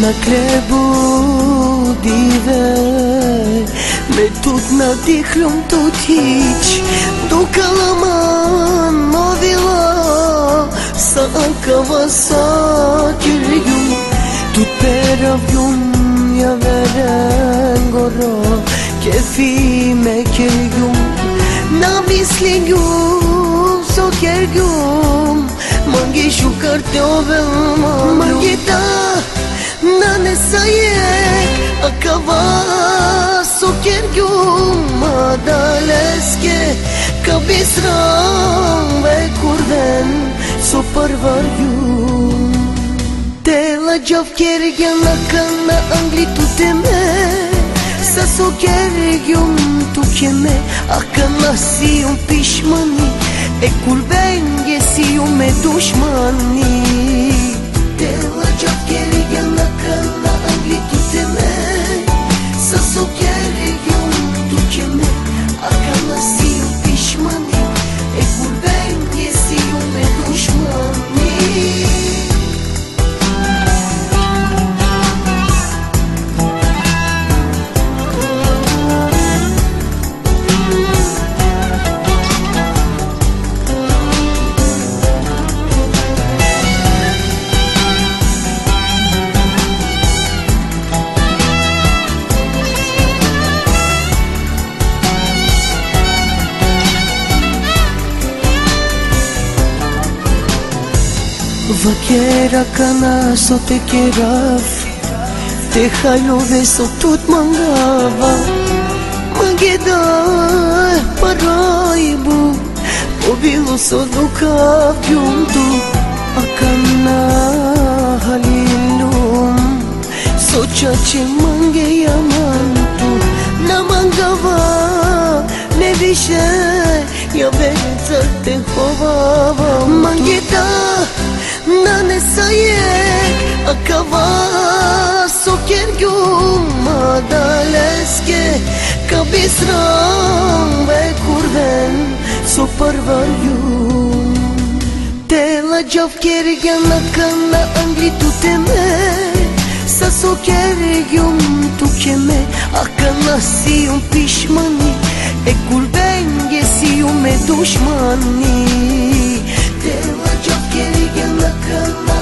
na klebu dive me tut na dihlum tut hiç do kalaman novila sa kava sa kirgum tut peravjum ja veren goro kefi me kirgum na mislingum so kirgum mangi shu karte ove mangi ta na nesayek akava so kirgum madaleske kabisram ve kurden so parvarjum te la jav kergen akana angli tuteme sa so kergum tu keme akana si un pishmani e kulbenge si un me dushmani te la jav kergen akana angli tuteme sa so kergum tu keme akana si un pishmani e kulbenge si un me dushmani Vaquera cana so te kerav te halove so tut mangava mangeda paraibu obilo so dukav juntu akana halilum so chache mange yamantu na mangava ne vishe ja veca te hovava mangeda na nesayek akava so kergum madaleske kabisram ve kurven so parvarjum te la jav kergen akana angli tuteme sa so kergum tu keme akana si un pishmani e kulbenge si un me dushmani te la jav kergen akana